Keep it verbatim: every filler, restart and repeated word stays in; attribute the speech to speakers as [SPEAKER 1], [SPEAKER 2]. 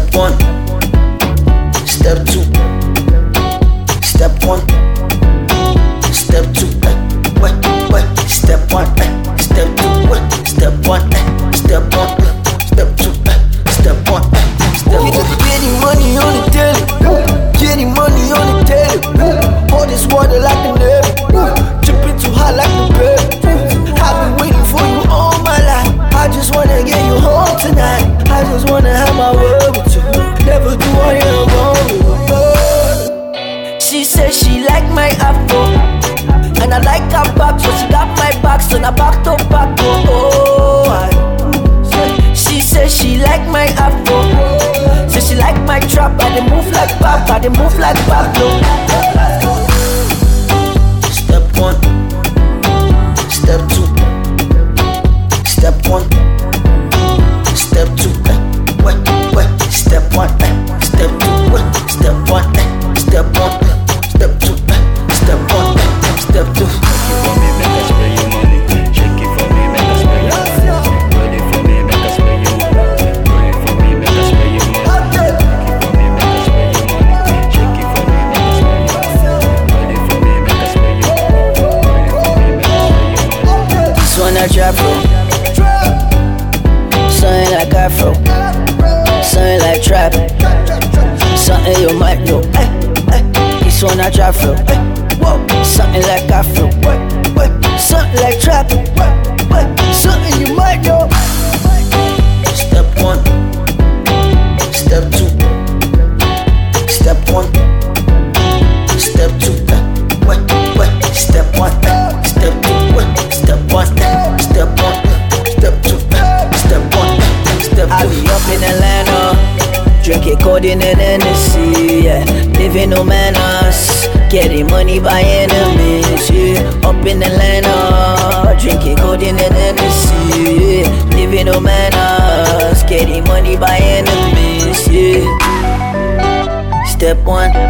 [SPEAKER 1] Step one, step two, step one, step two, eh, wait, wait, step one, eh, step two, wait, step one, eh, step one, eh, step two, eh, step one, eh, step one.
[SPEAKER 2] Getting money on the daily, getting money on the daily. All this water like the navy, dripping too hot like the baby. I've been waiting for you all my life. I just wanna get you home tonight. I just wanna have my word with you. Never do I am wrong with you. She said she like my afro, and I like her back, so she got my back, so now back to back. Oh, oh I, she said she like my afro, so she like my trap. I dey move like pop, I dey move like Pablo.
[SPEAKER 1] Step one, step two, step one, step two, eh, wait, wait, step one, eh, step two, wait, step one, eh, step one, eh, step two, eh, step one, eh, step two.
[SPEAKER 3] Shake it for me, make us spend your money. Shake it for me, make us spend your money. Roll it for me, make us spend your money. Roll it for me, make us spend your money. Shake it for me, make us spend your money. Roll it for me, make us spend your money. Roll it for me, make us spend your money.
[SPEAKER 2] This one I drop from, something like Afro, something like trap, something you might know. Eh, eh. This one I drop from, eh, whoa, something like Afro, something like trap, something you might know.
[SPEAKER 1] Step one, step two, step one, step two, eh, wait, wait, step one, eh, step two, wait, step one, eh, step one, eh, step two, eh, step one, eh, step
[SPEAKER 2] I
[SPEAKER 1] two.
[SPEAKER 2] be up in Atlanta, drinking codeine and Hennessy, yeah. Living no manners, getting money by enemies, yeah. Up in Atlanta, drinking codeine and Hennessy, yeah. Living no manners, getting money by enemies, yeah. Step one,